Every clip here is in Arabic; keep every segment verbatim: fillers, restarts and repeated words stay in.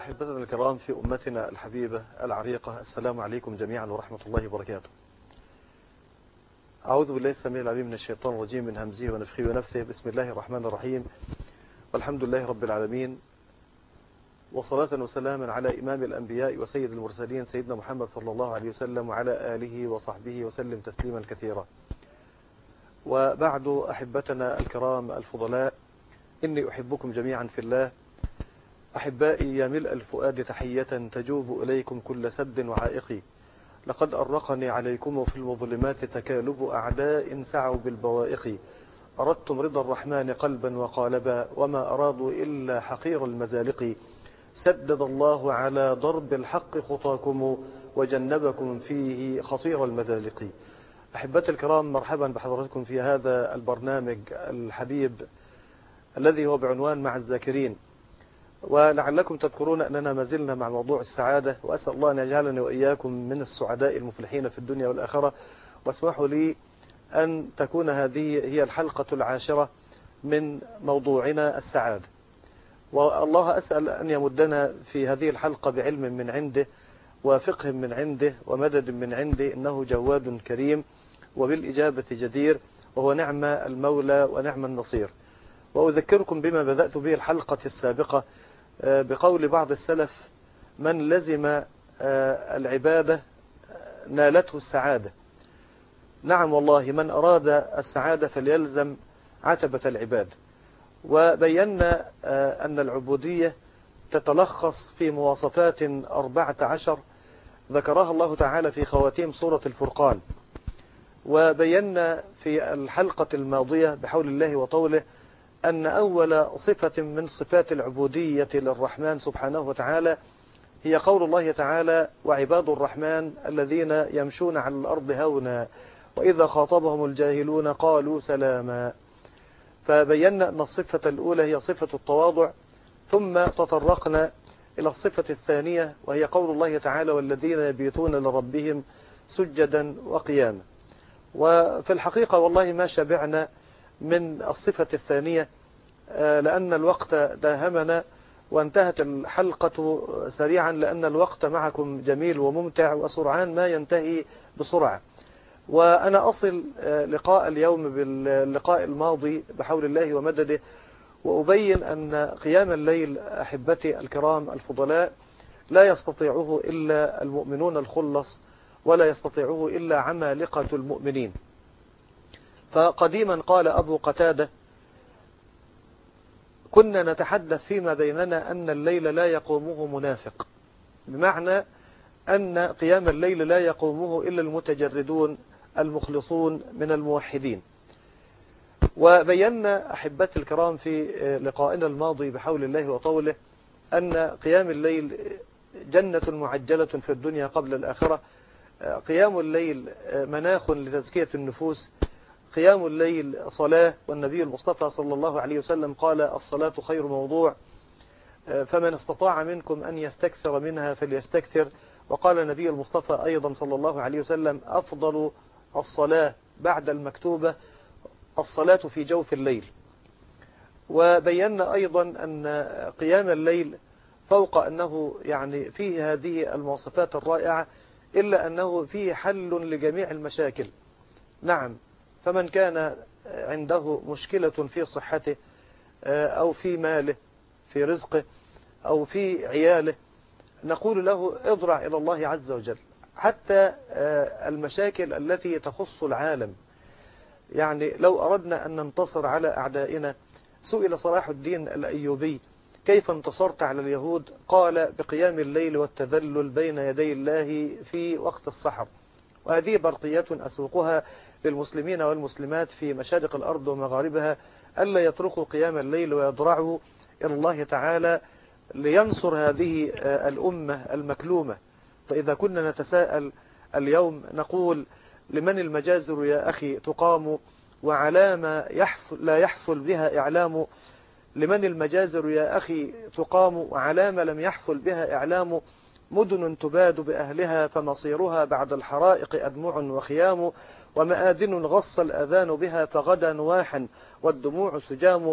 أحبتنا الكرام في أمتنا الحبيبة العريقة، السلام عليكم جميعا ورحمة الله وبركاته. أعوذ بالله السميع العليم من الشيطان الرجيم، من همزه ونفخه ونفثه. بسم الله الرحمن الرحيم، والحمد لله رب العالمين، وصلاة وسلاما على إمام الأنبياء وسيد المرسلين سيدنا محمد صلى الله عليه وسلم وعلى آله وصحبه وسلم تسليما كثيرا. وبعد، أحبتنا الكرام الفضلاء، إني أحبكم جميعا في الله. أحبائي، يا ملء الفؤاد تحية تجوب إليكم كل سد وعائق، لقد أرقني عليكم في المظلمات تكالب أعداء سعوا بالبوائق. أردتم رضا الرحمن قلبا وقالبا، وما أرادوا إلا حقير المزالق. سدد الله على ضرب الحق خطاكم، وجنبكم فيه خطير المذالق. أحبتي الكرام، مرحبا بحضراتكم في هذا البرنامج الحبيب الذي هو بعنوان مع الذاكرين. ولعلكم تذكرون أننا ما زلنا مع موضوع السعادة، وأسأل الله أن يجعلني وإياكم من السعداء المفلحين في الدنيا والآخرة. واسمحوا لي أن تكون هذه هي الحلقة العاشرة من موضوعنا السعادة، والله أسأل أن يمدنا في هذه الحلقة بعلم من عنده وفقه من عنده ومدد من عنده، إنه جواد كريم وبالإجابة جدير، وهو نعم المولى ونعم النصير. وأذكركم بما بدأت به الحلقة السابقة بقول بعض السلف: من لزم العبادة نالته السعادة. نعم والله، من أراد السعادة فليلزم عتبة العبادة. وبينا أن العبودية تتلخص في مواصفات أربعة عشر ذكرها الله تعالى في خواتيم سورة الفرقان. وبينا في الحلقة الماضية بحول الله وطوله أن أول صفة من صفات العبودية للرحمن سبحانه وتعالى هي قول الله تعالى: وعباد الرحمن الذين يمشون على الأرض هونا وإذا خاطبهم الجاهلون قالوا سلاما. فبينا أن الصفة الأولى هي صفة التواضع، ثم تطرقنا إلى الصفة الثانية وهي قول الله تعالى: والذين يبيتون لربهم سجدا وقياما. وفي الحقيقة والله ما شبعنا من الصفة الثانية، لأن الوقت داهمنا وانتهت الحلقة سريعا، لأن الوقت معكم جميل وممتع وسرعان ما ينتهي بسرعة. وأنا أصل لقاء اليوم باللقاء الماضي بحول الله ومدده، وأبين أن قيام الليل أحبتي الكرام الفضلاء لا يستطيعه إلا المؤمنون الخلص، ولا يستطيعه إلا عمالقة المؤمنين. فقديما قال أبو قتادة: كنا نتحدث فيما بيننا أن الليل لا يقومه منافق، بمعنى أن قيام الليل لا يقومه إلا المتجردون المخلصون من الموحدين. وبينا أحبتي الكرام في لقائنا الماضي بحول الله وطوله أن قيام الليل جنة معجلة في الدنيا قبل الآخرة. قيام الليل مناخ لتزكية النفوس، قيام الليل صلاة، والنبي المصطفى صلى الله عليه وسلم قال: الصلاة خير موضوع، فمن استطاع منكم أن يستكثر منها فليستكثر. وقال النبي المصطفى أيضا صلى الله عليه وسلم: أفضل الصلاة بعد المكتوبة الصلاة في جوف الليل. وبينا أيضا أن قيام الليل فوق أنه يعني فيه هذه المواصفات الرائعة، إلا أنه فيه حل لجميع المشاكل. نعم، فمن كان عنده مشكلة في صحته أو في ماله، في رزقه، أو في عياله، نقول له: اضرع إلى الله عز وجل. حتى المشاكل التي تخص العالم، يعني لو أردنا أن ننتصر على أعدائنا، سئل صلاح الدين الأيوبي: كيف انتصرت على اليهود؟ قال: بقيام الليل والتذلل بين يدي الله في وقت السحر. وهذه برقية أسوقها للمسلمين والمسلمات في مشارق الأرض ومغاربها، ألا يتركوا قيام الليل ويضرعوا إلى الله تعالى لينصر هذه الأمة المكلومة. فإذا كنا نتساءل اليوم نقول: لمن المجازر يا أخي تقام، وعلام يحفل لا يحفل بها إعلام؟ لمن المجازر يا أخي تقام، وعلام لم يحفل بها إعلام؟ مدن تباد بأهلها فمصيرها بعد الحرائق أدمع وخيام، ومآذن غص الأذان بها فغدا نواحا والدموع سجام.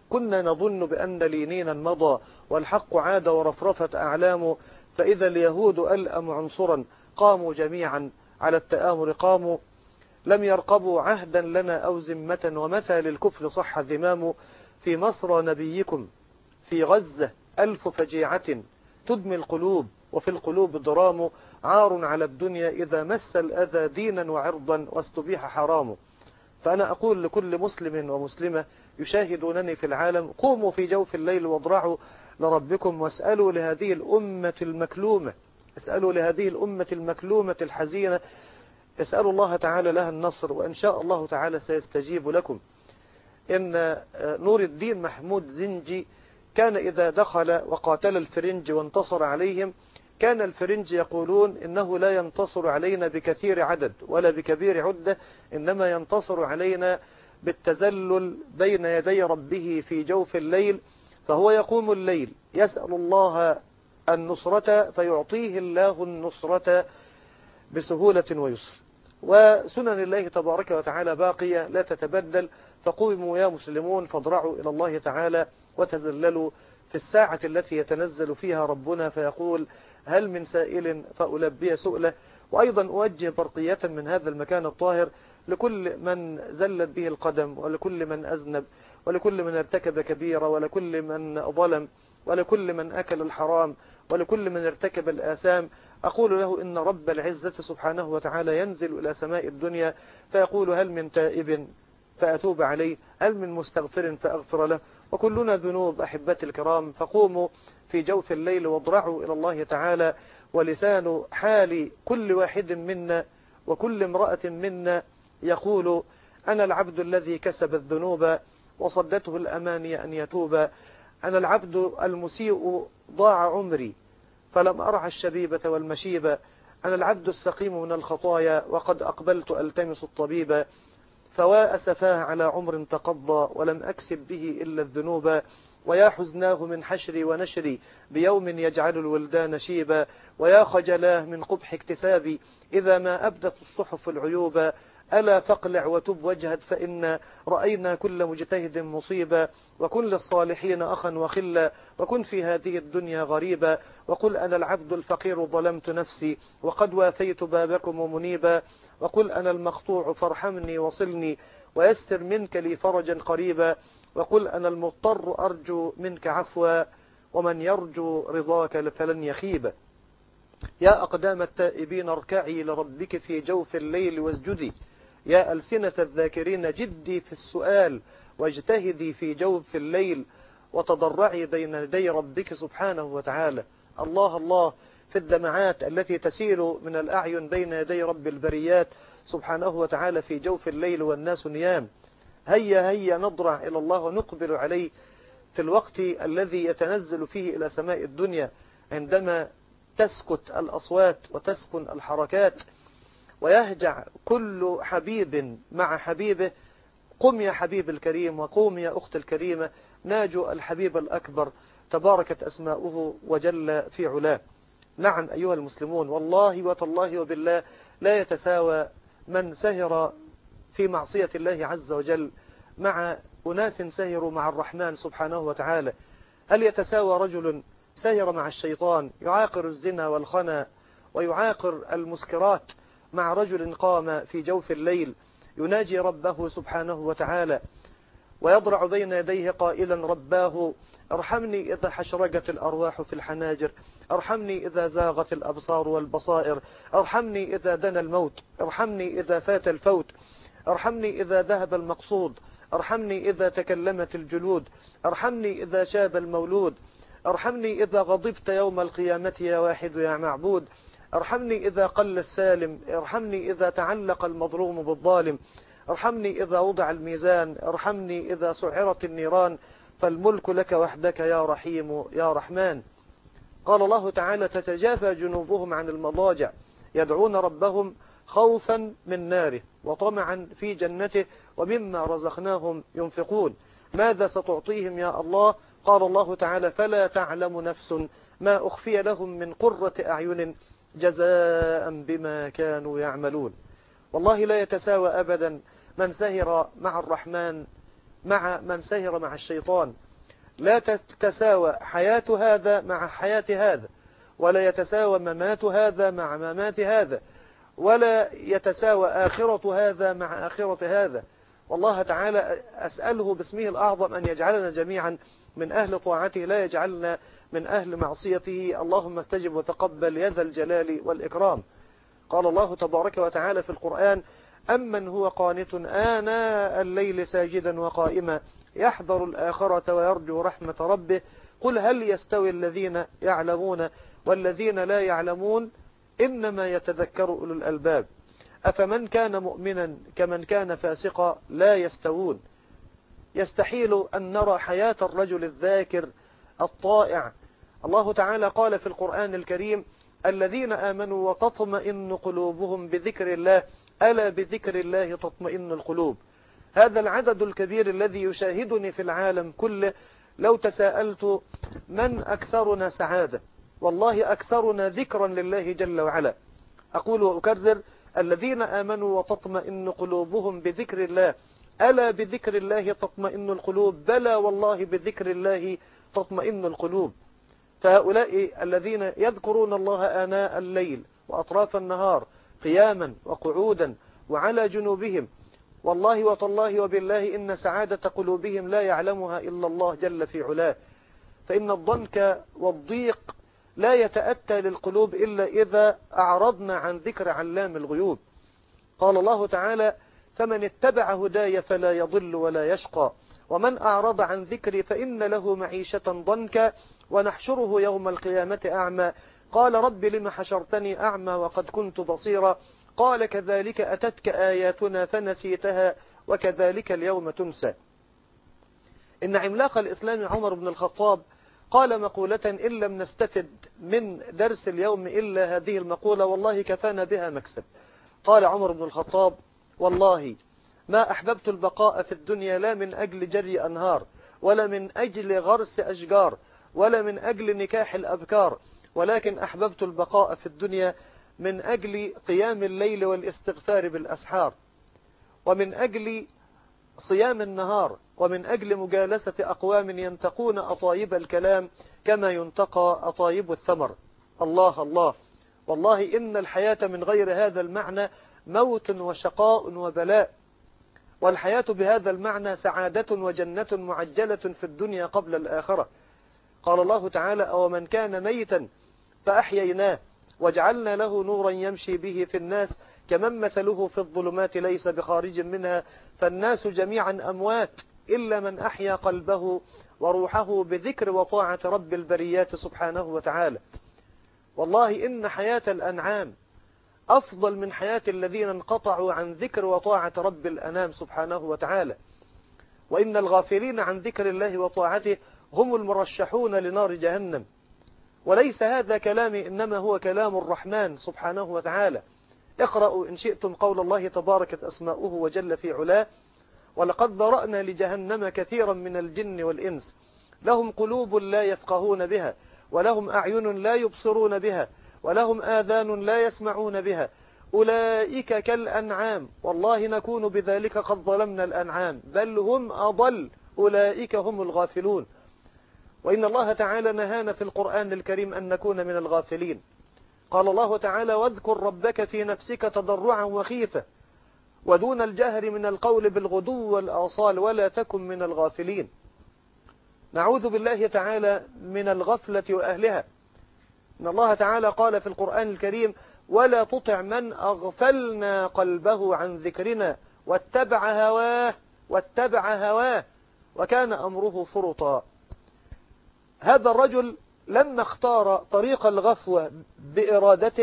كنا نظن بأن لينينا مضى والحق عاد ورفرفت أعلام، فإذا اليهود ألأم عنصرا قاموا جميعا على التآمر قاموا، لم يرقبوا عهدا لنا أو ذمة ومتى للكفر صح ذمام. في مصر نبيكم في غزة ألف فجيعة تدمي القلوب وفي القلوب ضرام، عار على الدنيا إذا مس الأذى دينا وعرضا واستبيح حرام. فأنا أقول لكل مسلم ومسلمة يشاهدونني في العالم: قوموا في جوف الليل واضرعوا لربكم واسألوا لهذه الأمة المكلومة، اسألوا لهذه الأمة المكلومة الحزينة، اسألوا الله تعالى لها النصر، وإن شاء الله تعالى سيستجيب لكم. إن نور الدين محمود زنجي كان إذا دخل وقاتل الفرنج وانتصر عليهم، كان الفرنج يقولون إنه لا ينتصر علينا بكثير عدد ولا بكبير عدة، إنما ينتصر علينا بالتزلل بين يدي ربه في جوف الليل، فهو يقوم الليل يسأل الله النصرة فيعطيه الله النصرة بسهولة ويسر. وسنن الله تبارك وتعالى باقية لا تتبدل، فقوموا يا مسلمون فاضرعوا إلى الله تعالى وتزللوا في الساعة التي يتنزل فيها ربنا فيقول: هل من سائل فألبي سؤله. وأيضا أوجه برقية من هذا المكان الطاهر لكل من زلت به القدم، ولكل من أذنب، ولكل من ارتكب كبيرة، ولكل من ظلم، ولكل من أكل الحرام، ولكل من ارتكب الآثام. أقول له إن رب العزة سبحانه وتعالى ينزل إلى سماء الدنيا فيقول: هل من تائب فأتوب عليه، هل من مستغفر فأغفر له. وكلنا ذنوب أحبتي الكرام، فقوموا في جوف الليل واضرعوا إلى الله تعالى. ولسان حال كل واحد منا وكل امرأة منا يقول: أنا العبد الذي كسب الذنوب وصدته الأماني أن يتوب، أنا العبد المسيء ضاع عمري فلم أرع الشبيبة والمشيبة، أنا العبد السقيم من الخطايا وقد أقبلت ألتمس الطبيب، فوا أسفاه على عمر تقضى ولم أكسب به إلا الذنوب، ويا حزناه من حشري ونشري بيوم يجعل الولدان شيبا، ويا خجلاه من قبح اكتسابي إذا ما أبدت الصحف العيوب، ألا فاقلع وتب واجهد فإن رأينا كل مجتهد مصيبا، وكن للصالحين أخا وخلا وكن في هذه الدنيا غريبا، وقل أنا العبد الفقير ظلمت نفسي وقد وافيت بابكم منيبا، وقل أنا المقطوع فارحمني وصلني ويسر منك لي فرجا قريبا، وقل أنا المضطر أرجو منك عفوا ومن يرجو رضاك فلن يخيب. يا أقدام التائبين اركعي لربك في جوف الليل واسجدي، يا ألسنة الذاكرين جدي في السؤال واجتهدي في جوف الليل وتضرعي بين يدي ربك سبحانه وتعالى. الله الله في الدمعات التي تسيل من الأعين بين يدي رب البريات سبحانه وتعالى في جوف الليل والناس نيام. هيا هيا نضرع إلى الله ونقبل عليه في الوقت الذي يتنزل فيه إلى سماء الدنيا، عندما تسكت الأصوات وتسكن الحركات ويهجع كل حبيب مع حبيبه. قم يا حبيب الكريم وقوم يا أخت الكريمة، ناجوا الحبيب الأكبر تباركت أسماؤه وجل في علاه. نعم أيها المسلمون، والله وتالله وبالله لا يتساوى من سهر في معصية الله عز وجل مع أناس سهروا مع الرحمن سبحانه وتعالى. هل يتساوى رجل سهر مع الشيطان يعاقر الزنا والخنا ويعاقر المسكرات مع رجل قام في جوف الليل يناجي ربه سبحانه وتعالى ويضرع بين يديه قائلا رباه ارحمني إذا حشرجت الأرواح في الحناجر، ارحمني إذا زاغت الأبصار والبصائر، ارحمني إذا دنا الموت، ارحمني إذا فات الفوت، ارحمني إذا ذهب المقصود، ارحمني إذا تكلمت الجلود، ارحمني إذا شاب المولود، ارحمني إذا غضبت يوم القيامة يا واحد يا معبود، ارحمني إذا قل السالم، ارحمني إذا تعلق المظلوم بالظالم، ارحمني إذا وضع الميزان، ارحمني إذا سعرت النيران، فالملك لك وحدك يا رحيم يا رحمن. قال الله تعالى تتجافى جنوبهم عن المضاجع يدعون ربهم خوفا من ناره وطمعا في جنته ومما رزقناهم ينفقون. ماذا ستعطيهم يا الله؟ قال الله تعالى فلا تعلم نفس ما أخفي لهم من قرة أعين جزاء بما كانوا يعملون. والله لا يتساوى أبدا من سهر مع الرحمن مع من سهر مع الشيطان، لا تتساوى حياة هذا مع حياة هذا، ولا يتساوى ممات هذا مع ممات هذا، ولا يتساوى آخرة هذا مع آخرة هذا. والله تعالى أسأله باسمه الأعظم أن يجعلنا جميعا من أهل طاعته، لا يجعلنا من أهل معصيته. اللهم استجب وتقبل يا ذا الجلال والإكرام. قال الله تبارك وتعالى في القرآن: أمن هو قانت آناء الليل ساجدا وقائما يحذر الآخرة ويرجو رحمة ربه قل هل يستوي الذين يعلمون والذين لا يعلمون إنما يتذكر أولو الألباب أفمن كان مؤمنا كمن كان فاسقا لا يستوون. يستحيل أن نرى حياة الرجل الذاكر الطائع. الله تعالى قال في القرآن الكريم: الذين آمنوا وتطمئن قلوبهم بذكر الله ألا بذكر الله تطمئن القلوب. هذا العدد الكبير الذي يشاهدني في العالم كله، لو تساءلت من أكثرنا سعادة، والله أكثرنا ذكرا لله جل وعلا. أقول وأكرر: الذين آمنوا وتطمئن قلوبهم بذكر الله ألا بذكر الله تطمئن القلوب. بلى والله بذكر الله تطمئن القلوب. فهؤلاء الذين يذكرون الله آناء الليل وأطراف النهار قياما وقعودا وعلى جنوبهم، والله وتالله وبالله إن سعادة قلوبهم لا يعلمها إلا الله جل في علاه. فإن الضنك والضيق لا يتأتى للقلوب إلا إذا أعرضنا عن ذكر علام الغيوب. قال الله تعالى: فمن اتبع هداي فلا يضل ولا يشقى ومن أعرض عن ذكري فإن له معيشة ضنكا ونحشره يوم القيامة أعمى قال رب لم حشرتني أعمى وقد كنت بصيرا قال كذلك أتتك آياتنا فنسيتها وكذلك اليوم تنسى. إن عملاق الإسلام عمر بن الخطاب قال مقولة إن لم نستفد من درس اليوم إلا هذه المقولة والله كفانا بها مكسب. قال عمر بن الخطاب: والله ما أحببت البقاء في الدنيا لا من أجل جري أنهار ولا من أجل غرس أشجار ولا من أجل نكاح الأبكار، ولكن أحببت البقاء في الدنيا من أجل قيام الليل والاستغفار بالأسحار، ومن أجل صيام النهار، ومن أجل مجالسة أقوام ينتقون أطايب الكلام كما ينتقى أطايب الثمر. الله الله، والله إن الحياة من غير هذا المعنى موت وشقاء وبلاء، والحياة بهذا المعنى سعادة وجنة معجلة في الدنيا قبل الآخرة. قال الله تعالى: أومن كان ميتا فأحييناه وجعلنا له نورا يمشي به في الناس كمن مثله في الظلمات ليس بخارج منها فالناس جميعا أموات إلا من أحيا قلبه وروحه بذكر وطاعة رب البريات سبحانه وتعالى. والله إن حياة الأنعام أفضل من حياة الذين انقطعوا عن ذكر وطاعة رب الأنام سبحانه وتعالى. وإن الغافلين عن ذكر الله وطاعته هم المرشحون لنار جهنم. وليس هذا كلامي، إنما هو كلام الرحمن سبحانه وتعالى. اقرأوا إن شئتم قول الله تباركت أسماؤه وجل في علاه: ولقد ذرأنا لجهنم كثيرا من الجن والإنس لهم قلوب لا يفقهون بها ولهم أعين لا يبصرون بها ولهم آذان لا يسمعون بها أولئك كالأنعام والله نكون بذلك قد ظلمنا الأنعام بل هم أضل أولئك هم الغافلون. وإن الله تعالى نهانا في القرآن الكريم أن نكون من الغافلين. قال الله تعالى: واذكر ربك في نفسك تضرعا وخيفة ودون الجهر من القول بالغدو والآصال ولا تكن من الغافلين. نعوذ بالله تعالى من الغفلة وأهلها. إن الله تعالى قال في القرآن الكريم: ولا تطع من أغفلنا قلبه عن ذكرنا واتبع هواه واتبع هواه وكان أمره فرطا. هذا الرجل لما اختار طريق الغفوة بإرادته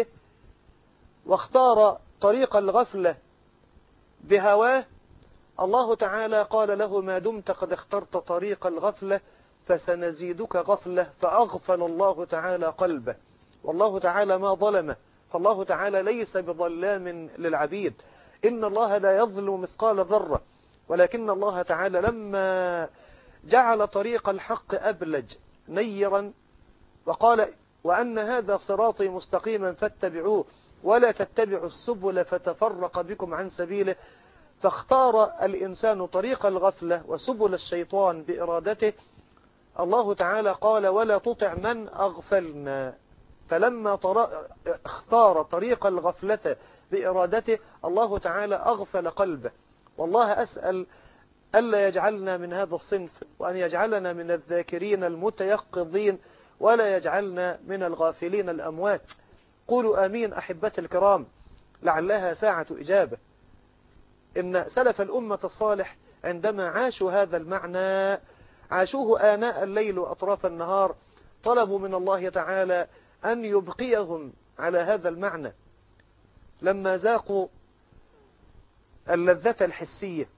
واختار طريق الغفلة بهواه، الله تعالى قال له: ما دمت قد اخترت طريق الغفلة فسنزيدك غفلة، فأغفل الله تعالى قلبه. والله تعالى ما ظلمه، فالله تعالى ليس بظلام للعبيد. إن الله لا يظلم مثقال ذرة، ولكن الله تعالى لما جعل طريق الحق أبلج نيرا وقال: وأن هذا صراطي مستقيما فاتبعوه ولا تتبعوا السبل فتفرق بكم عن سبيله، فاختار الإنسان طريق الغفلة وسبل الشيطان بإرادته، الله تعالى قال ولا تطع من أغفلنا. فلما اختار طريق الغفلة بإرادته الله تعالى أغفل قلبه. والله أسأل ألا يجعلنا من هذا الصنف، وأن يجعلنا من الذاكرين المتيقظين، ولا يجعلنا من الغافلين الأموات. قولوا آمين أحبتي الكرام، لعلها ساعة إجابة. إن سلف الأمة الصالح عندما عاشوا هذا المعنى عاشوه آناء الليل وأطراف النهار، طلبوا من الله تعالى أن يبقيهم على هذا المعنى. لما ذاقوا اللذة الحسية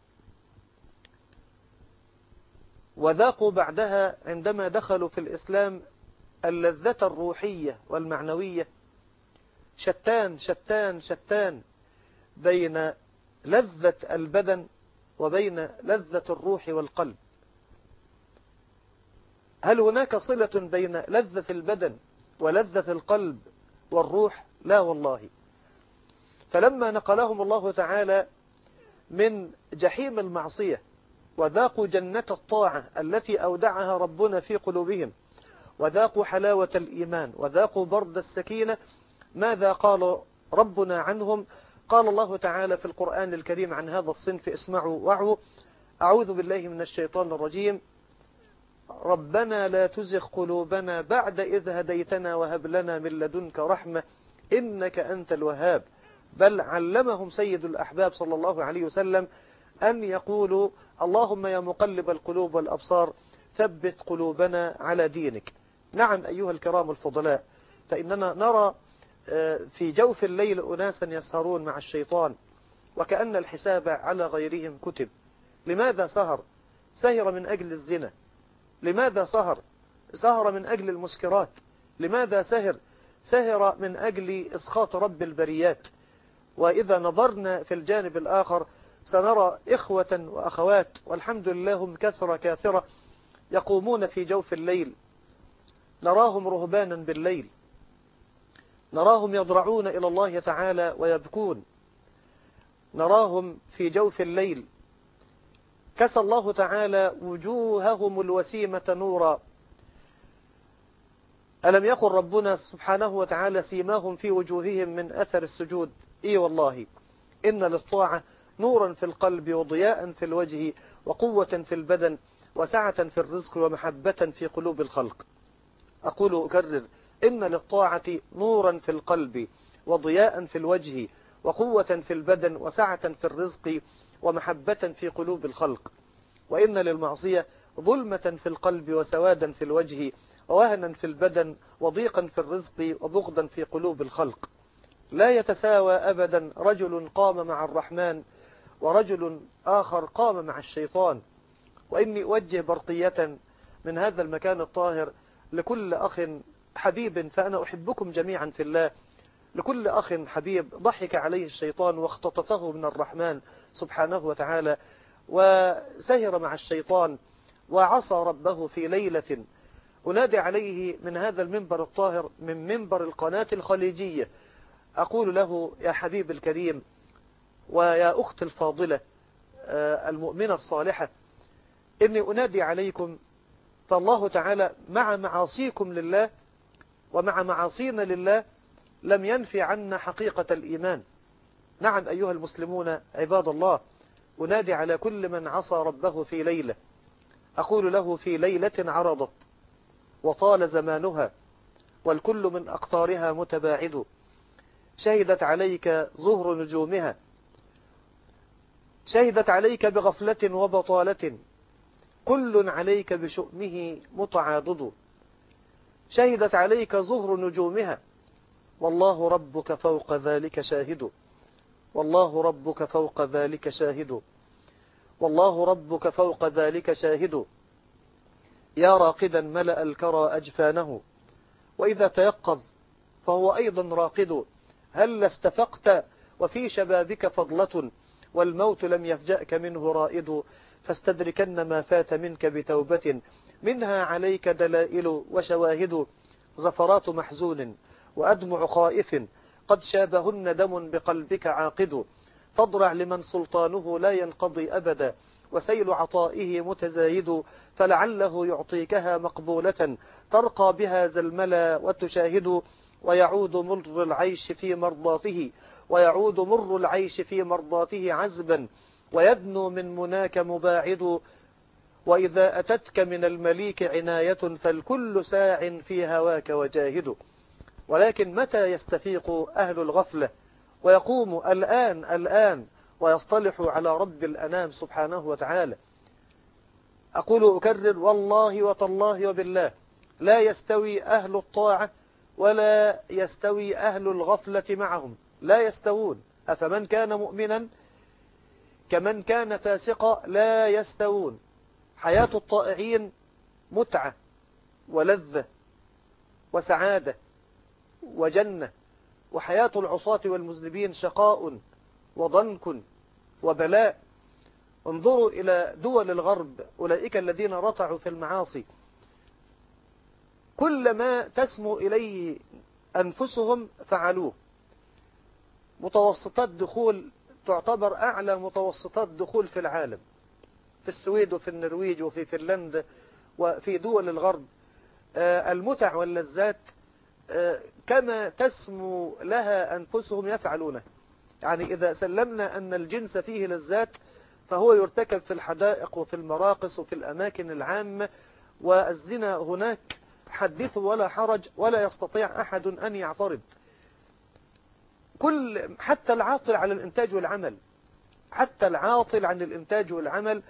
وذاقوا بعدها عندما دخلوا في الإسلام اللذة الروحية والمعنوية، شتان شتان شتان بين لذة البدن وبين لذة الروح والقلب. هل هناك صلة بين لذة البدن ولذة القلب والروح؟ لا والله. فلما نقلهم الله تعالى من جحيم المعصية وذاقوا جنة الطاعة التي أودعها ربنا في قلوبهم، وذاقوا حلاوة الإيمان، وذاقوا برد السكينة، ماذا قال ربنا عنهم؟ قال الله تعالى في القرآن الكريم عن هذا الصنف، اسمعوا وعوا: أعوذ بالله من الشيطان الرجيم، ربنا لا تزغ قلوبنا بعد إذ هديتنا وهب لنا من لدنك رحمة إنك أنت الوهاب. بل علمهم سيد الأحباب صلى الله عليه وسلم أن يقولوا اللهم يا مقلب القلوب والأبصار ثبت قلوبنا على دينك. نعم أيها الكرام الفضلاء، فإننا نرى في جوف الليل أناسا يسهرون مع الشيطان وكأن الحساب على غيرهم كتب. لماذا سهر؟ سهر من أجل الزنا. لماذا سهر؟ سهر من أجل المسكرات. لماذا سهر؟ سهر من أجل إسخاط رب البريات. وإذا نظرنا في الجانب الآخر سنرى إخوة وأخوات والحمد لله هم كثرة كاثرة يقومون في جوف الليل، نراهم رهبانا بالليل، نراهم يضرعون إلى الله تعالى ويبكون، نراهم في جوف الليل كسى الله تعالى وجوههم الوسيمة نورا. ألم يقل ربنا سبحانه وتعالى سيماهم في وجوههم من أثر السجود؟ إي والله إن للطاعة نورا في القلب وضياء في الوجه وقوة في البدن وسعة في الرزق ومحبة في قلوب الخلق. أقول أكرر: إن للطاعة نورا في القلب وضياء في الوجه وقوة في البدن وسعة في الرزق ومحبة في قلوب الخلق. وإن للمعصية ظلمة في القلب وسوادا في الوجه ووهنا في البدن وضيقا في الرزق وبغضا في قلوب الخلق. لا يتساوى أبدا رجل قام مع الرحمن ورجل آخر قام مع الشيطان. وإني أوجه برقية من هذا المكان الطاهر لكل أخ حبيب، فأنا أحبكم جميعا في الله، لكل أخ حبيب ضحك عليه الشيطان واختطفه من الرحمن سبحانه وتعالى وسهر مع الشيطان وعصى ربه في ليلة. أنادي عليه من هذا المنبر الطاهر، من منبر القناة الخليجية، أقول له: يا حبيب الكريم ويا أخت الفاضلة المؤمنة الصالحة، إني أنادي عليكم، فالله تعالى مع معاصيكم لله ومع معاصينا لله لم ينفي عنا حقيقة الإيمان. نعم أيها المسلمون عباد الله، أنادي على كل من عصى ربه في ليلة، أقول له: في ليلة عرضت وطال زمانها والكل من أقطارها متباعد، شهدت عليك ظهر نجومها، شهدت عليك بغفلة وبطالة، كل عليك بشؤمه متعاضد، شهدت عليك ظهر نجومها، والله ربك فوق ذلك شاهد، والله ربك فوق ذلك شاهد، والله ربك فوق ذلك شاهد. يا راقدا ملأ الكرى أجفانه، وإذا تيقظ فهو أيضا راقد، هل استفقت وفي شبابك فضلة والموت لم يفجأك منه رائد، فاستدركن ما فات منك بتوبة منها عليك دلائل وشواهد، زفرات محزون وأدمع خائف قد شابهن دم بقلبك عاقد، فاضرع لمن سلطانه لا ينقضي أبدا، وسيل عطائه متزايد، فلعله يعطيكها مقبولة ترقى بها زلملا وتشاهد، ويعود مر العيش في مرضاته ويعود مر العيش في مرضاته عزبا، ويدنو من مناك مباعد، وإذا أتتك من المليك عناية فالكل ساع في هواك وجاهد. ولكن متى يستفيق أهل الغفلة ويقوم الآن الآن ويصطلح على رب الأنام سبحانه وتعالى؟ أقول أكرر والله وتالله وبالله، لا يستوي أهل الطاعة ولا يستوي أهل الغفلة معهم، لا يستوون. أفمن كان مؤمنا كمن كان فاسقا لا يستوون. حياة الطائعين متعة ولذة وسعادة وجنة، وحياة العصاة والمذنبين شقاء وضنك وبلاء. انظروا إلى دول الغرب، أولئك الذين رتعوا في المعاصي، كل ما تسمو إليه أنفسهم فعلوه. متوسطات دخول تعتبر أعلى متوسطات دخول في العالم، في السويد وفي النرويج وفي فنلندا وفي دول الغرب. المتع واللذات كما تسمو لها أنفسهم يفعلونه. يعني إذا سلمنا أن الجنس فيه لذات فهو يرتكب في الحدائق وفي المراقص وفي الأماكن العامة، والزنا هناك حدث ولا حرج، ولا يستطيع أحد أن يعترض. كل حتى العاطل على الإنتاج والعمل، حتى العاطل عن الإنتاج والعمل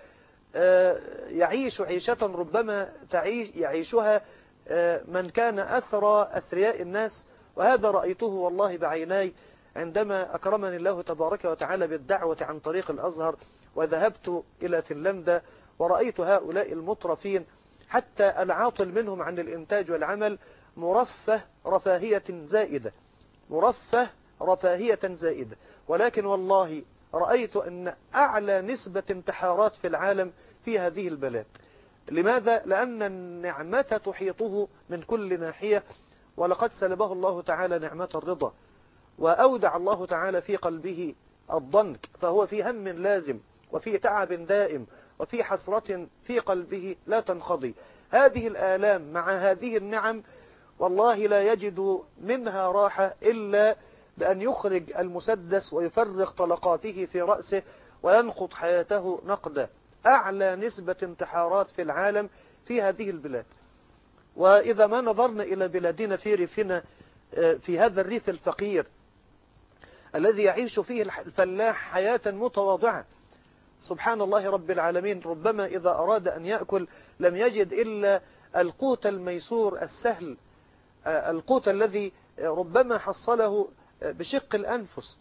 يعيش عيشة ربما تعيش يعيشها من كان أثرى أثرياء الناس. وهذا رأيته والله بعيناي عندما أكرمني الله تبارك وتعالى بالدعوة عن طريق الأزهر، وذهبت إلى فنلندا ورأيت هؤلاء المطرفين، حتى العاطل منهم عن الإنتاج والعمل مرفه رفاهية زائدة، مرفه رفاهية زائدة. ولكن والله رأيت أن أعلى نسبة انتحارات في العالم في هذه البلاد. لماذا؟ لأن النعمة تحيطه من كل ناحية، ولقد سلبه الله تعالى نعمة الرضا، وأودع الله تعالى في قلبه الضنك، فهو في هم لازم وفي تعب دائم وفي حسرة في قلبه لا تنقضي. هذه الآلام مع هذه النعم والله لا يجد منها راحة إلا بأن يخرج المسدس ويفرغ طلقاته في رأسه وينقض حياته نقدا. أعلى نسبة انتحارات في العالم في هذه البلاد. وإذا ما نظرنا إلى بلادنا في ريفنا، في هذا الريف الفقير الذي يعيش فيه الفلاح حياة متواضعة، سبحان الله رب العالمين، ربما إذا أراد أن يأكل لم يجد إلا القوت الميسور السهل، القوت الذي ربما حصله بشق الأنفس،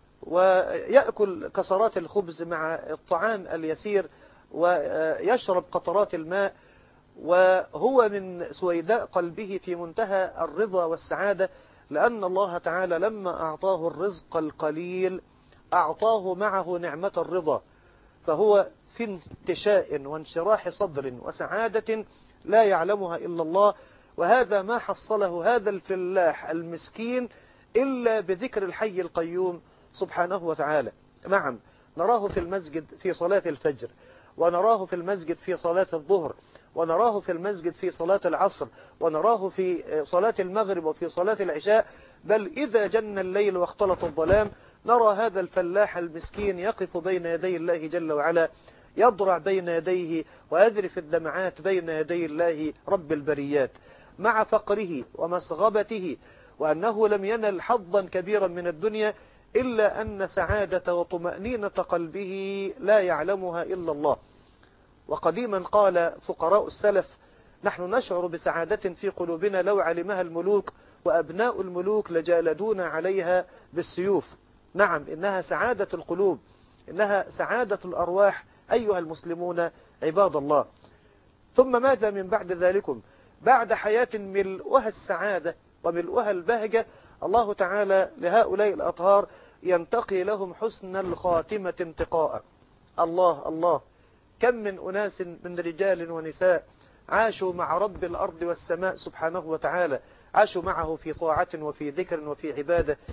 ويأكل كسرات الخبز مع الطعام اليسير ويشرب قطرات الماء، وهو من سويداء قلبه في منتهى الرضا والسعادة، لأن الله تعالى لما أعطاه الرزق القليل أعطاه معه نعمة الرضا، فهو في انتشاء وانشراح صدر وسعادة لا يعلمها إلا الله. وهذا ما حصله هذا الفلاح المسكين إلا بذكر الحي القيوم سبحانه وتعالى. نعم، نراه في المسجد في صلاة الفجر، ونراه في المسجد في صلاة الظهر، ونراه في المسجد في صلاة العصر، ونراه في صلاة المغرب وفي صلاة العشاء، بل إذا جن الليل واختلط الظلام نرى هذا الفلاح المسكين يقف بين يدي الله جل وعلا، يضرع بين يديه ويذرف الدمعات بين يدي الله رب البريات، مع فقره ومصغبته، وأنه لم ينل حظا كبيرا من الدنيا إلا أن سعادة وطمأنينة قلبه لا يعلمها إلا الله. وقديما قال فقراء السلف: نحن نشعر بسعادة في قلوبنا لو علمها الملوك، وأبناء الملوك لجالدون عليها بالسيوف. نعم، إنها سعادة القلوب، إنها سعادة الأرواح أيها المسلمون عباد الله. ثم ماذا من بعد ذلكم؟ بعد حياة ملؤها السعادة وملؤها البهجة، الله تعالى لهؤلاء الأطهار ينتقي لهم حسن الخاتمة انتقاء. الله الله، كم من أناس من رجال ونساء عاشوا مع رب الأرض والسماء سبحانه وتعالى، عاشوا معه في طاعة وفي ذكر وفي عبادة،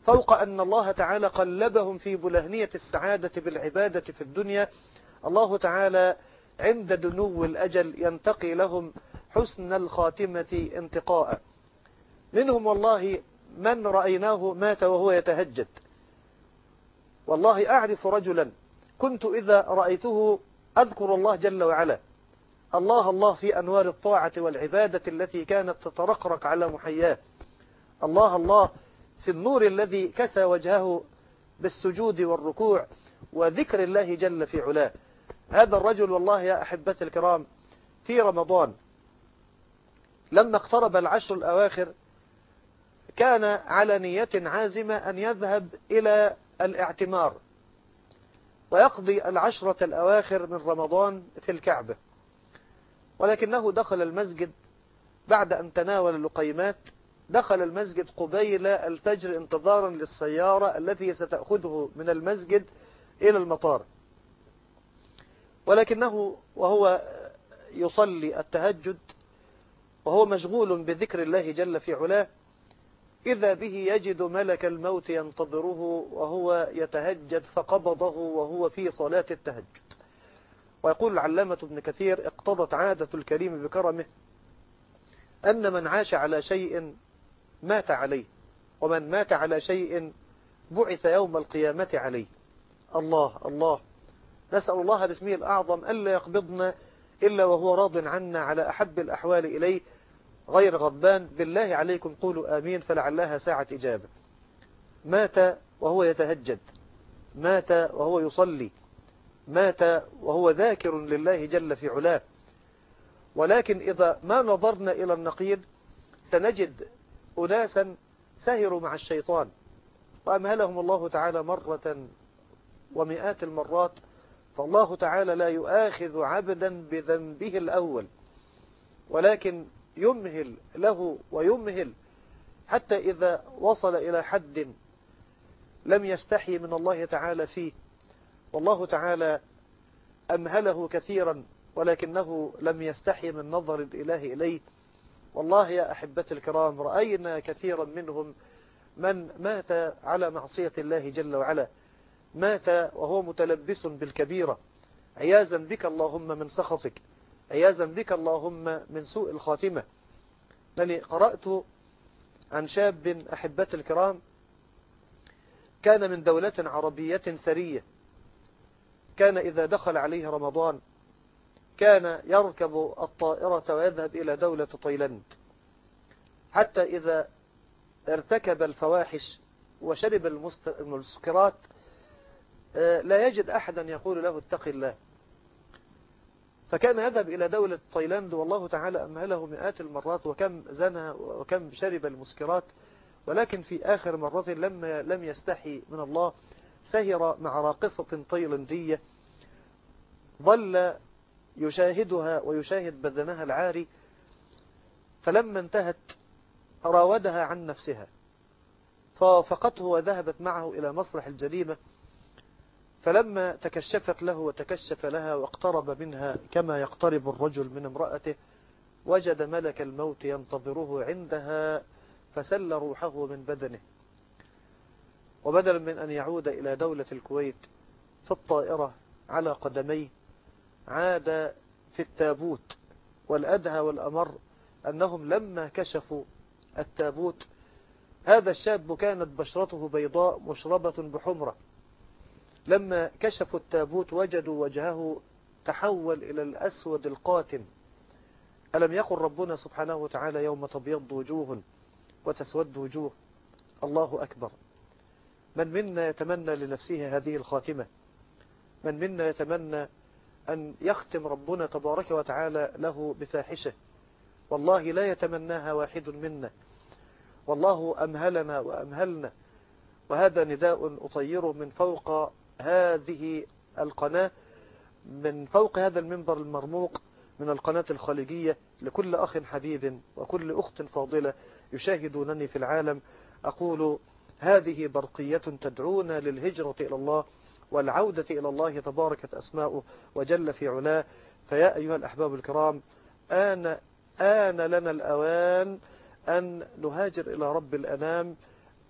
فوق أن الله تعالى قلبهم في بلهنية السعادة بالعبادة في الدنيا، الله تعالى عند دنو الأجل ينتقي لهم حسن الخاتمة انتقاء. منهم والله من رأيناه مات وهو يتهجد. والله أعرف رجلا كنت إذا رأيته أذكر الله جل وعلا، الله الله في أنوار الطاعة والعبادة التي كانت تترقرق على محياه، الله الله في النور الذي كسى وجهه بالسجود والركوع وذكر الله جل في علاه. هذا الرجل والله يا أحبتي الكرام في رمضان لما اقترب العشر الأواخر كان على نية عازمة أن يذهب إلى الاعتمار ويقضي العشرة الأواخر من رمضان في الكعبة، ولكنه دخل المسجد بعد أن تناول اللقيمات، دخل المسجد قبيل الفجر انتظارا للسيارة التي ستأخذه من المسجد إلى المطار، ولكنه وهو يصلي التهجد وهو مشغول بذكر الله جل في علاه إذا به يجد ملك الموت ينتظره وهو يتهجد فقبضه وهو في صلاة التهجد. ويقول العلامة ابن كثير: اقتضت عادة الكريم بكرمه أن من عاش على شيء مات عليه، ومن مات على شيء بعث يوم القيامة عليه. الله الله، نسأل الله باسمه الأعظم ألا يقبضنا إلا وهو راض عنا على أحب الأحوال إليه غير غضبان. بالله عليكم قولوا آمين فلعلها ساعة إجابة. مات وهو يتهجد، مات وهو يصلي، مات وهو ذاكر لله جل في علاه. ولكن إذا ما نظرنا إلى النقيض سنجد أناسا سهروا مع الشيطان وأمهلهم الله تعالى مرة ومئات المرات، فالله تعالى لا يؤاخذ عبدا بذنبه الأول، ولكن يمهل له ويمهل حتى إذا وصل إلى حد لم يستحي من الله تعالى فيه، والله تعالى أمهله كثيرا ولكنه لم يستحي من نظر الإله إليه. والله يا أحبتي الكرام رأينا كثيرا منهم من مات على معصية الله جل وعلا، مات وهو متلبس بالكبيرة، عياذا بك اللهم من سخطك، عياذا بك اللهم من سوء الخاتمة. أنني قرأت عن شاب أحبتي الكرام كان من دولة عربية ثرية، كان إذا دخل عليه رمضان كان يركب الطائرة ويذهب إلى دولة تايلاند، حتى إذا ارتكب الفواحش وشرب المسكرات لا يجد أحدا يقول له اتق الله، فكان يذهب إلى دولة تايلاند والله تعالى أمهله مئات المرات وكم زنى وكم شرب المسكرات، ولكن في آخر مرة لما لم يستحي من الله سهر مع راقصة تايلاندية ظل يشاهدها ويشاهد بدنها العاري، فلما انتهت راودها عن نفسها فوافقته وذهبت معه إلى مسرح الجريمة، فلما تكشفت له وتكشف لها واقترب منها كما يقترب الرجل من امرأته وجد ملك الموت ينتظره عندها فسل روحه من بدنه، وبدلا من أن يعود إلى دولة الكويت في الطائرة على قدميه عاد في التابوت. والأدهى والأمر أنهم لما كشفوا التابوت هذا الشاب كانت بشرته بيضاء مشربة بحمرة، لما كشفوا التابوت وجدوا وجهه تحول إلى الأسود القاتم. ألم يقل ربنا سبحانه وتعالى يوم تبيض وجوه وتسود وجوه؟ الله أكبر. من منا يتمنى لنفسه هذه الخاتمة؟ من منا يتمنى أن يختم ربنا تبارك وتعالى له بفاحشة؟ والله لا يتمناها واحد منا، والله أمهلنا وأمهلنا. وهذا نداء أطيره من فوق هذه القناة، من فوق هذا المنبر المرموق من القناة الخليجية، لكل أخ حبيب وكل أخت فاضلة يشاهدونني في العالم، أقول هذه برقية تدعونا للهجرة إلى الله والعودة إلى الله تباركت أسماؤه وجل في علاه. فيا أيها الأحباب الكرام آن, آن لنا الأوان أن نهاجر إلى رب الأنام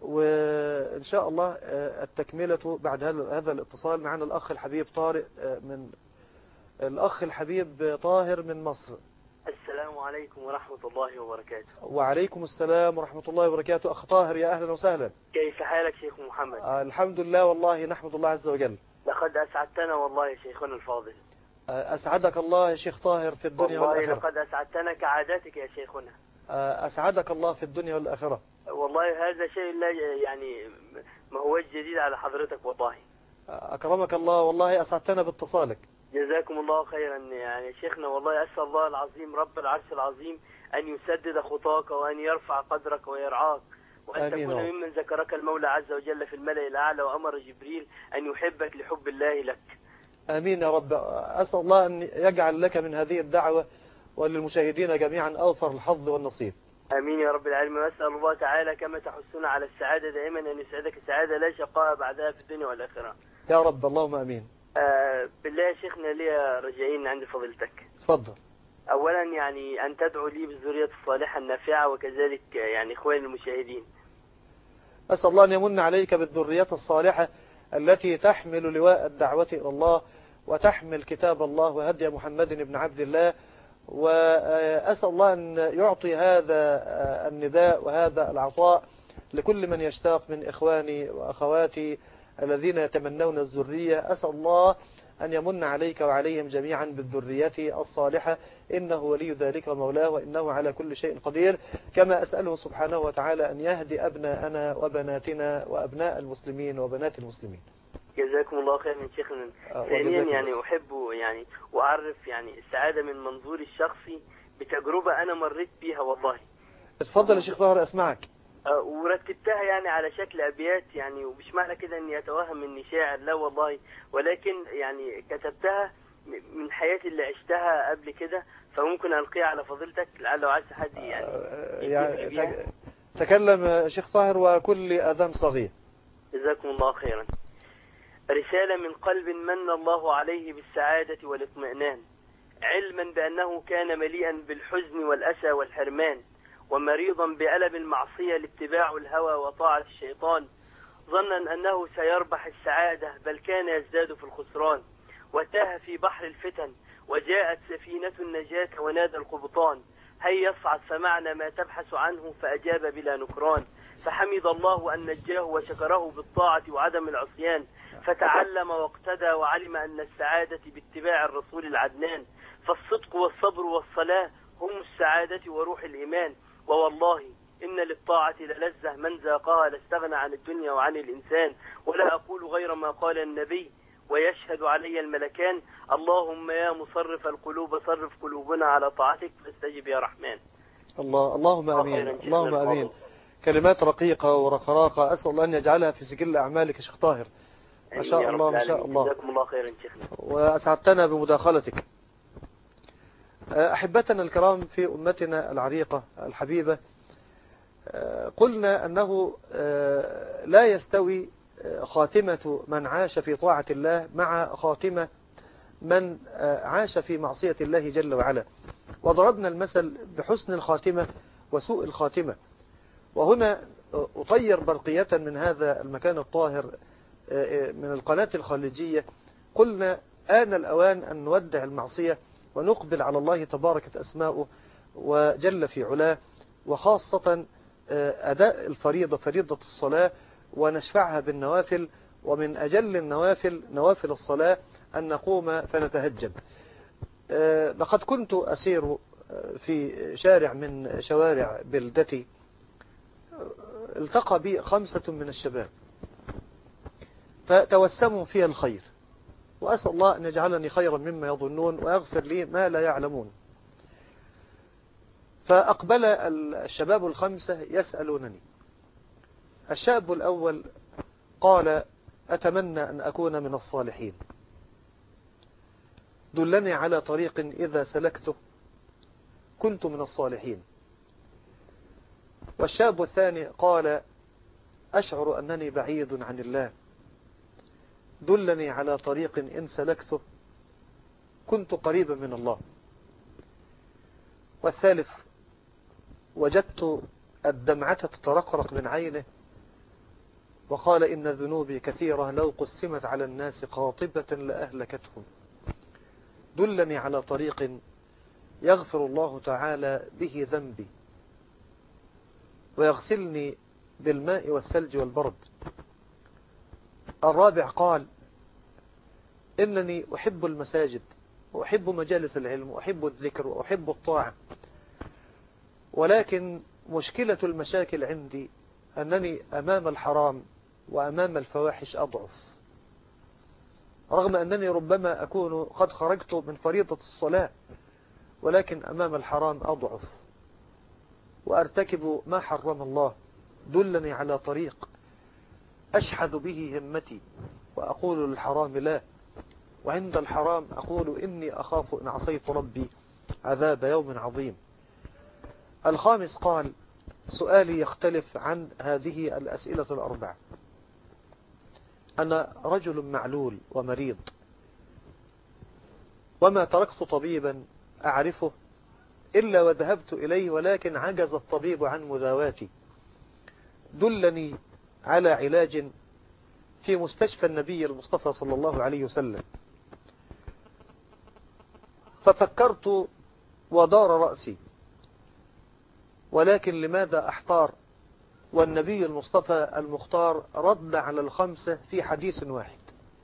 وإن شاء الله التكملة بعد هذا الاتصال معنا الأخ الحبيب طارق من الأخ الحبيب طاهر من مصر. السلام عليكم ورحمة الله وبركاته. وعليكم السلام ورحمة الله وبركاته. أخ طاهر يا أهلا وسهلا. كيف حالك شيخ محمد؟ آه الحمد لله والله نحمد الله عز وجل. لقد أسعدتنا والله يا شيخنا الفاضل. آه أسعدك الله يا شيخ طاهر في الدنيا والله والآخرة. لقد أسعدتنا كعاداتك يا شيخنا. آه أسعدك الله في الدنيا والآخرة. والله هذا شيء لا يعني ما هو جديد على حضرتك والله. آه أكرمك الله والله أسعدتنا باتصالك. جزاكم الله خيرا يعني شيخنا. والله أسأل الله العظيم رب العرش العظيم أن يسدد خطاك وأن يرفع قدرك ويرعاك، وأن تكون ممن ذكرك المولى عز وجل في الملأ الأعلى، وأمر جبريل أن يحبك لحب الله لك. آمين يا رب. أسأل الله أن يجعل لك من هذه الدعوة وللمشاهدين جميعا أوفر الحظ والنصيب. آمين يا رب العالمين. وأسأل الله تعالى كما تحثنا على السعادة دائما أن يسعدك السعادة لا شقاء بعدها في الدنيا والآخرة يا رب اللهم آمين. آه بالله يا شيخنا لي رجائين عند فضيلتك. تفضل. أولا يعني أن تدعو لي بالذرية الصالحة النافعة، وكذلك يعني إخواني المشاهدين. أسأل الله أن يمن عليك بالذرية الصالحة التي تحمل لواء الدعوة إلى الله وتحمل كتاب الله وهدي محمد بن عبد الله، وأسأل الله أن يعطي هذا النداء وهذا العطاء لكل من يشتاق من إخواني وأخواتي الذين يتمنون الذرية. أسأل الله أن يمن عليك وعليهم جميعا بالذرية الصالحة، إنه ولي ذلك ومولاه وإنه على كل شيء قدير. كما أسأله سبحانه وتعالى أن يهدي أبناءنا وبناتنا وأبناء المسلمين وبنات المسلمين. جزاكم الله خير من شيخنا. ثانيا يعني أحب يعني أعرف يعني السعادة من منظوري الشخصي بتجربة أنا مريت بيها والله. اتفضل يا شيخ طاهر أسمعك. ورتبتها يعني على شكل أبيات، يعني ومش معنى كده أني أتوهم أني شاعر، لا والله، ولكن يعني كتبتها من حياتي اللي عشتها قبل كده، فممكن ألقيها على فضيلتك لعل وعسى حد يعني, يعني تكلم يا شيخ طاهر وكل أذان صغير. جزاكم الله خيرا. رسالة من قلب من الله عليه بالسعادة والاطمئنان، علما بأنه كان مليئا بالحزن والأسى والحرمان، ومريضا بألم المعصية لاتباع الهوى وطاعة الشيطان، ظنا أنه سيربح السعادة بل كان يزداد في الخسران، وتاه في بحر الفتن وجاءت سفينة النجاة ونادى القبطان، هيا اصعد فمعنا ما تبحث عنه، فأجاب بلا نكران، فحمد الله أن نجاه وشكره بالطاعة وعدم العصيان، فتعلم واقتدى وعلم أن السعادة باتباع الرسول العدنان، فالصدق والصبر والصلاة هم السعادة وروح الإيمان، ووالله إن للطاعة للذة من ذاقها لاستغنى عن الدنيا وعن الإنسان، ولا أقول غير ما قال النبي ويشهد علي الملكان، اللهم يا مصرف القلوب صرف قلوبنا على طاعتك فاستجب يا رحمن. الله اللهم أمين. اللهم أمين. كلمات رقيقة ورقراقة، أسأل الله أن يجعلها في سجل أعمالك يا شيخ طاهر. ما شاء الله ما شاء الله. جزاكم الله خيرا شيخنا. وأسعدتنا بمداخلتك. أحبتنا الكرام في أمتنا العريقة الحبيبة، قلنا أنه لا يستوي خاتمة من عاش في طاعة الله مع خاتمة من عاش في معصية الله جل وعلا، وضربنا المثل بحسن الخاتمة وسوء الخاتمة. وهنا أطير برقية من هذا المكان الطاهر من القناة الخليجية، قلنا آن الأوان أن نودع المعصية ونقبل على الله تباركت أسماؤه وجل في علاه، وخاصة أداء الفريضة فريضة الصلاة ونشفعها بالنوافل، ومن أجل النوافل نوافل الصلاة أن نقوم فنتهجد. لقد كنت أسير في شارع من شوارع بلدتي، التقى بي خمسة من الشباب فتوسموا فيها الخير، وأسأل الله أن يجعلني خيرا مما يظنون ويغفر لي ما لا يعلمون. فأقبل الشباب الخمسة يسألونني. الشاب الأول قال: أتمنى أن أكون من الصالحين، دلني على طريق إذا سلكته كنت من الصالحين. والشاب الثاني قال: أشعر أنني بعيد عن الله، دلني على طريق إن سلكته كنت قريبا من الله. والثالث: وجدت الدمعة تترقرق من عينه وقال إن ذنوبي كثيرة لو قسمت على الناس قاطبة لأهلكتهم. دلني على طريق يغفر الله تعالى به ذنبي ويغسلني بالماء والثلج والبرد. الرابع قال إنني أحب المساجد وأحب مجالس العلم وأحب الذكر وأحب الطاعة، ولكن مشكلة المشاكل عندي أنني أمام الحرام وأمام الفواحش أضعف، رغم أنني ربما أكون قد خرجت من فريضة الصلاة، ولكن أمام الحرام أضعف وأرتكب ما حرم الله. دلني على طريق أشحذ به همتي وأقول للحرام لا، وعند الحرام أقول إني أخاف إن عصيت ربي عذاب يوم عظيم. الخامس قال سؤالي يختلف عن هذه الأسئلة الأربعة. أنا رجل معلول ومريض، وما تركت طبيبا أعرفه إلا وذهبت إليه، ولكن عجز الطبيب عن مداواتي. دلني على علاج في مستشفى النبي المصطفى صلى الله عليه وسلم. ففكرت ودار رأسي، ولكن لماذا أحتار والنبي المصطفى المختار رد على الخمسة في حديث واحد.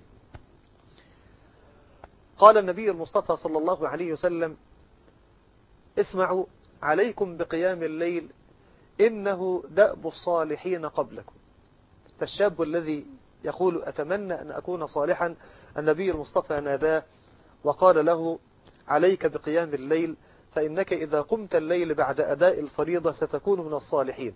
قال النبي المصطفى صلى الله عليه وسلم اسمعوا عليكم بقيام الليل إنه دأب الصالحين قبلكم. فالشاب الذي يقول أتمنى أن أكون صالحا النبي المصطفى ناداه وقال له عليك بقيام الليل، فإنك إذا قمت الليل بعد أداء الفريضة ستكون من الصالحين.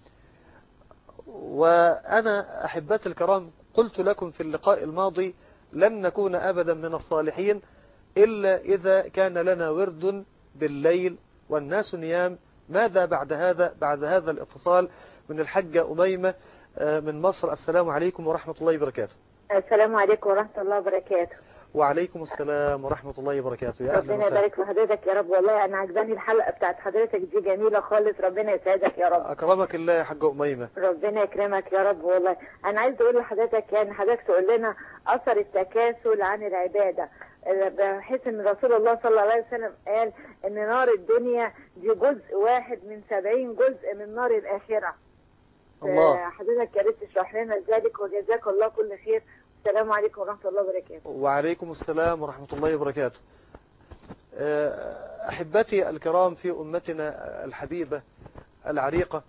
وأنا أحبات الكرام قلت لكم في اللقاء الماضي لن نكون أبدا من الصالحين إلا إذا كان لنا ورد بالليل والناس نيام. ماذا بعد هذا؟ بعد هذا الاتصال من الحجة أميمة من مصر. السلام عليكم ورحمة الله وبركاته. السلام عليكم ورحمة الله وبركاته. وعليكم السلام ورحمة الله وبركاته. يا أهلا ربنا يبارك في حضرتك يا رب. والله أنا عجباني الحلقة بتاعت حضرتك دي، جميلة خالص. ربنا يسعدك يا رب. أكرمك الله يا حاجة أميمة. ربنا يكرمك يا رب. والله أنا عايز أقول لحضرتك يعني حضرتك تقول لنا أثر التكاسل عن العبادة، بحيث ان رسول الله صلى الله عليه وسلم قال ان نار الدنيا دي جزء واحد من سبعين جزء من نار الآخرة. الله. حضرتك يا ريت تشرح لنا ذلك وجزاك الله كل خير. السلام عليكم ورحمة الله وبركاته. وعليكم السلام ورحمة الله وبركاته. أحبتي الكرام في أمتنا الحبيبة العريقة،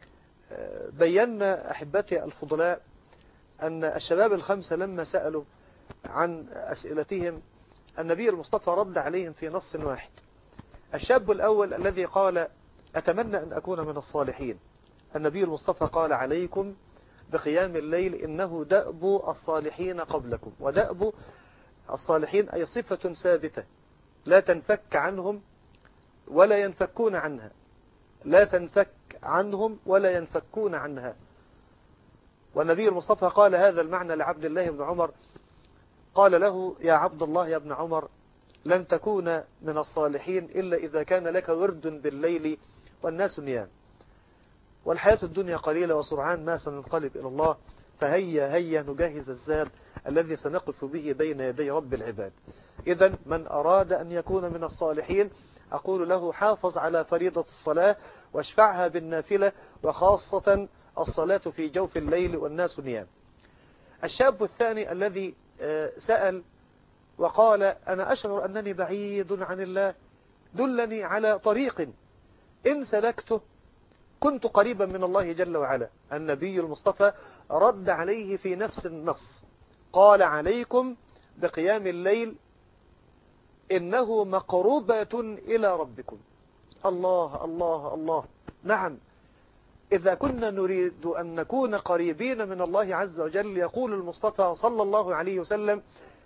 بينا أحبتي الفضلاء أن الشباب الخمسة لما سألوا عن أسئلتهم النبي المصطفى رد عليهم في نص واحد. الشاب الأول الذي قال أتمنى أن أكون من الصالحين، النبي المصطفى قال عليكم بقيام الليل إنه دأب الصالحين قبلكم. ودأب الصالحين أي صفة ثابتة لا تنفك عنهم ولا ينفكون عنها، لا تنفك عنهم ولا ينفكون عنها. والنبي المصطفى قال هذا المعنى لعبد الله بن عمر، قال له يا عبد الله يا ابن عمر لن تكون من الصالحين إلا إذا كان لك ورد بالليل والناس نيام. والحياة الدنيا قليلة وسرعان ما سننقلب إلى الله، فهيا هيا نجهز الزاد الذي سنقف به بين يدي رب العباد. إذن من أراد أن يكون من الصالحين أقول له حافظ على فريضة الصلاة واشفعها بالنافلة، وخاصة الصلاة في جوف الليل والناس نيام. الشاب الثاني الذي سأل وقال أنا أشعر أنني بعيد عن الله، دلني على طريق إن سلكته كنت قريبا من الله جل وعلا. النبي المصطفى رد عليه في نفس النص، قال عليكم بقيام الليل إنه مقربة إلى ربكم. الله الله الله. نعم، إذا كنا نريد أن نكون قريبين من الله عز وجل يقول المصطفى صلى الله عليه وسلم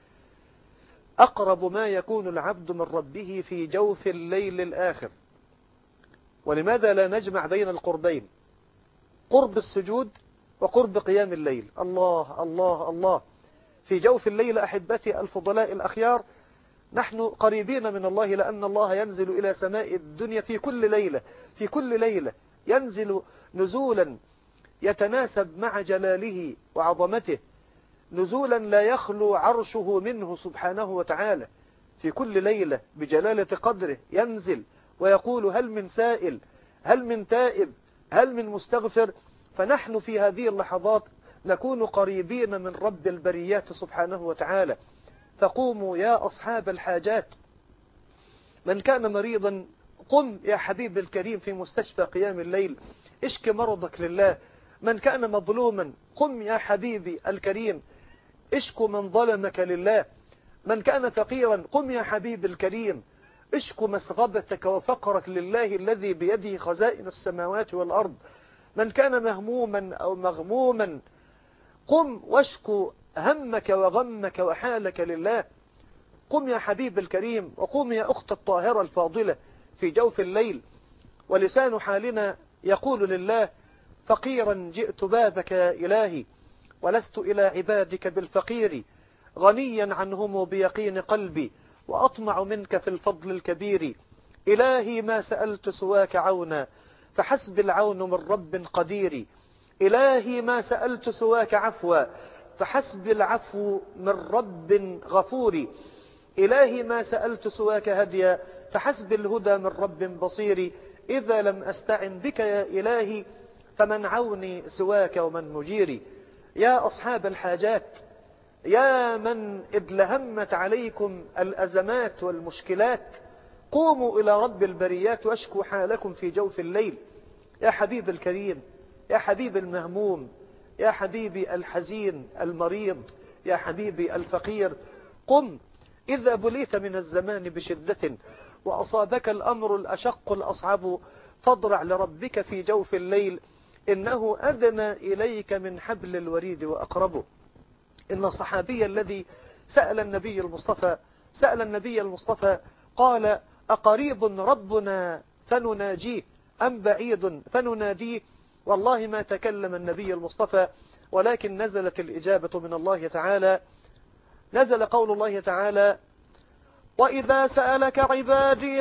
أقرب ما يكون العبد من ربه في جوف الليل الآخر. ولماذا لا نجمع بين القربين، قرب السجود وقرب قيام الليل؟ الله الله الله. في جوف الليل أحبتي الفضلاء الأخيار نحن قريبين من الله، لأن الله ينزل إلى سماء الدنيا في كل ليلة، في كل ليلة ينزل نزولا يتناسب مع جلاله وعظمته، نزولا لا يخلو عرشه منه سبحانه وتعالى. في كل ليلة بجلالة قدره ينزل ويقول هل من سائل، هل من تائب، هل من مستغفر. فنحن في هذه اللحظات نكون قريبين من رب البريات سبحانه وتعالى. فقوموا يا أصحاب الحاجات، من كان مريضا قم يا حبيب الكريم في مستشفى قيام الليل اشك مرضك لله. من كان مظلوما قم يا حبيبي الكريم اشكو من ظلمك لله. من كان فقيرا قم يا حبيب الكريم اشكو مسغبتك وفقرك لله الذي بيده خزائن السماوات والأرض. من كان مهموما أو مغموما قم واشكو همك وغمك وحالك لله. قم يا حبيب الكريم، وقم يا أخت الطاهرة الفاضلة في جوف الليل ولسان حالنا يقول لله فقيرا جئت بابك يا إلهي ولست إلى عبادك بالفقير، غنيا عنهم بيقين قلبي وأطمع منك في الفضل الكبير. إلهي ما سألت سواك عونا فحسب العون من رب قدير. إلهي ما سألت سواك عفوا فحسب العفو من رب غفور. إلهي ما سألت سواك هديا فحسب الهدى من رب بصير. إذا لم أستعن بك يا إلهي فمن عوني سواك ومن مجيري. يا أصحاب الحاجات، يا من ادلهمت عليكم الأزمات والمشكلات، قوموا إلى رب البريات واشكوا حالكم في جوف الليل. يا حبيب الكريم، يا حبيب المهموم، يا حبيبي الحزين المريض، يا حبيبي الفقير، قم إذا بليت من الزمان بشدة وأصابك الأمر الأشق الأصعب فاضرع لربك في جوف الليل، إنه أدنى إليك من حبل الوريد وأقربه. إن الصحابي الذي سأل النبي المصطفى سأل النبي المصطفى قال أقريب ربنا فنناجيه أم بعيد فنناديه؟ والله ما تكلم النبي المصطفى، ولكن نزلت الإجابة من الله تعالى. نزل قول الله تعالى وإذا سألك عبادي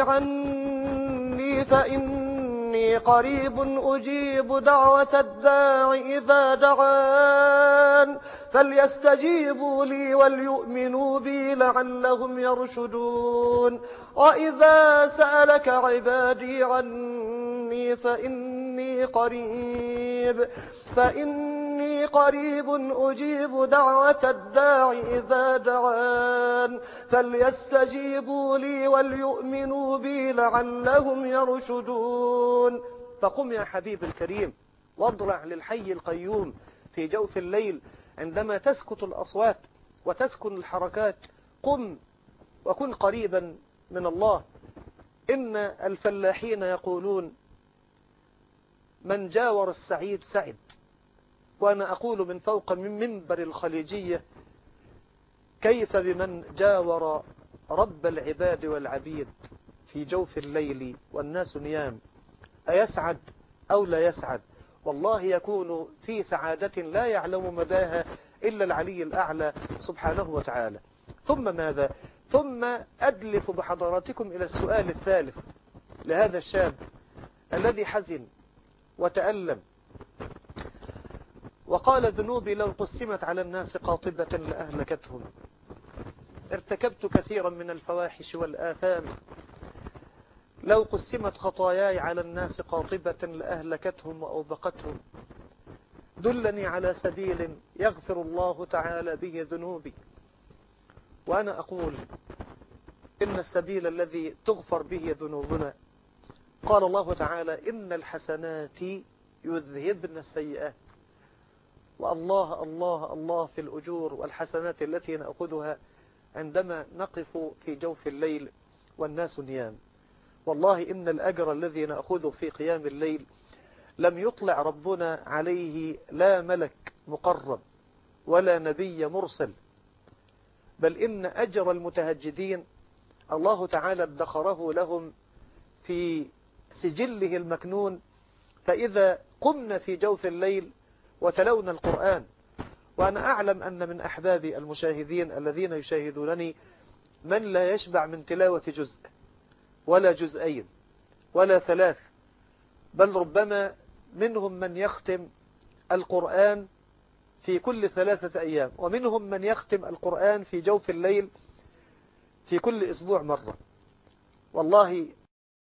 عني فإني قريب أجيب دعوة الداع إذا دعان فليستجيبوا لي وليؤمنوا بي لعلهم يرشدون. وإذا سألك عبادي عني فإني قريب فإني قريب أجيب دعوة الداع إذا دعان فليستجيبوا لي وليؤمنوا بي لعلهم يرشدون. فقم يا حبيب الكريم واضرع للحي القيوم في جوف الليل عندما تسكت الأصوات وتسكن الحركات. قم وكن قريبا من الله. إن الفلاحين يقولون من جاور السعيد سعد، وأنا أقول من فوق من منبر الخليجية كيف بمن جاور رب العباد والعبيد في جوف الليل والناس نيام؟ أيسعد أو لا يسعد؟ والله يكون في سعادة لا يعلم مداها إلا العلي الأعلى سبحانه وتعالى. ثم ماذا؟ ثم أدلف بحضراتكم إلى السؤال الثالث لهذا الشاب الذي حزن وتألم وقال ذنوبي لو قسمت على الناس قاطبة لأهلكتهم، ارتكبت كثيرا من الفواحش والآثام، لو قسمت خطاياي على الناس قاطبة لأهلكتهم وأوبقتهم، دلني على سبيل يغفر الله تعالى به ذنوبي. وأنا أقول إن السبيل الذي تغفر به ذنوبنا قال الله تعالى إن الحسنات يذهبن السيئات. والله الله الله في الأجور والحسنات التي نأخذها عندما نقف في جوف الليل والناس نيام. والله إن الأجر الذي نأخذه في قيام الليل لم يطلع ربنا عليه لا ملك مقرب ولا نبي مرسل، بل إن أجر المتهجدين الله تعالى ادخره لهم في سجله المكنون. فإذا قمنا في جوف الليل وتلونا القرآن، وأنا أعلم أن من أحبابي المشاهدين الذين يشاهدونني من لا يشبع من تلاوة جزء ولا جزئين ولا ثلاث، بل ربما منهم من يختم القرآن في كل ثلاثة أيام، ومنهم من يختم القرآن في جوف الليل في كل أسبوع مرة. والله